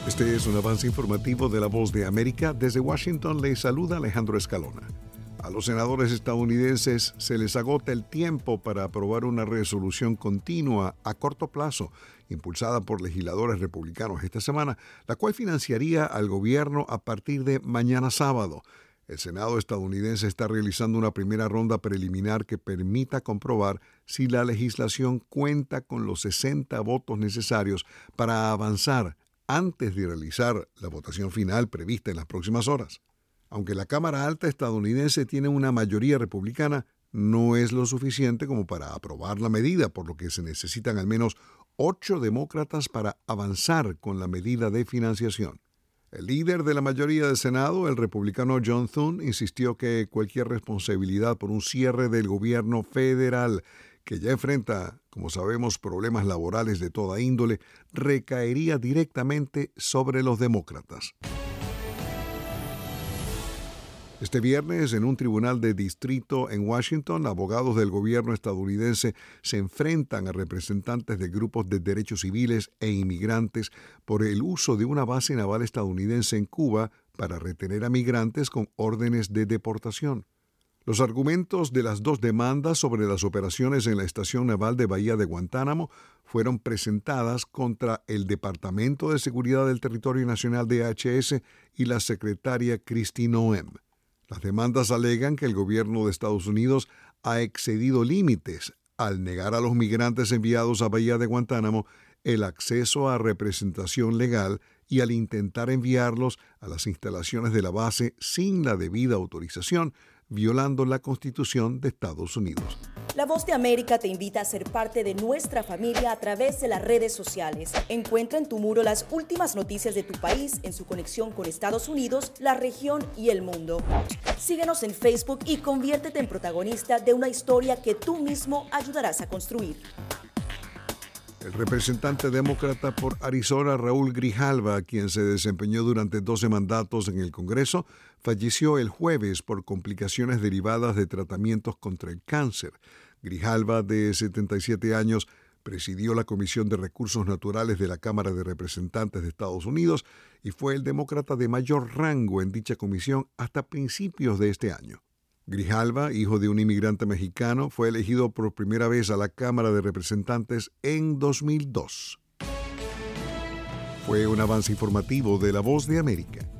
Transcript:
Este es un avance informativo de La Voz de América. Desde Washington le saluda Alejandro Escalona. A los senadores estadounidenses se les agota el tiempo para aprobar una resolución continua a corto plazo, impulsada por legisladores republicanos esta semana, la cual financiaría al gobierno a partir de mañana sábado. El Senado estadounidense está realizando una primera ronda preliminar que permita comprobar si la legislación cuenta con los 60 votos necesarios para avanzar antes de realizar la votación final prevista en las próximas horas. Aunque la Cámara Alta estadounidense tiene una mayoría republicana, no es lo suficiente como para aprobar la medida, por lo que se necesitan al menos 8 demócratas para avanzar con la medida de financiación. El líder de la mayoría del Senado, el republicano John Thune, insistió que cualquier responsabilidad por un cierre del gobierno federal, que ya enfrenta, como sabemos, problemas laborales de toda índole, recaería directamente sobre los demócratas. Este viernes, en un tribunal de distrito en Washington, abogados del gobierno estadounidense se enfrentan a representantes de grupos de derechos civiles e inmigrantes por el uso de una base naval estadounidense en Cuba para retener a migrantes con órdenes de deportación. Los argumentos de las dos demandas sobre las operaciones en la estación naval de Bahía de Guantánamo fueron presentadas contra el Departamento de Seguridad del Territorio Nacional DHS y la secretaria Kristi Noem. Las demandas alegan que el gobierno de Estados Unidos ha excedido límites al negar a los migrantes enviados a Bahía de Guantánamo el acceso a representación legal y al intentar enviarlos a las instalaciones de la base sin la debida autorización, violando la Constitución de Estados Unidos. La Voz de América te invita a ser parte de nuestra familia a través de las redes sociales. Encuentra en tu muro las últimas noticias de tu país en su conexión con Estados Unidos, la región y el mundo. Síguenos en Facebook y conviértete en protagonista de una historia que tú mismo ayudarás a construir. El representante demócrata por Arizona, Raúl Grijalva, quien se desempeñó durante 12 mandatos en el Congreso, falleció el jueves por complicaciones derivadas de tratamientos contra el cáncer. Grijalva, de 77 años, presidió la Comisión de Recursos Naturales de la Cámara de Representantes de Estados Unidos y fue el demócrata de mayor rango en dicha comisión hasta principios de este año. Grijalva, hijo de un inmigrante mexicano, fue elegido por primera vez a la Cámara de Representantes en 2002. Fue un avance informativo de La Voz de América.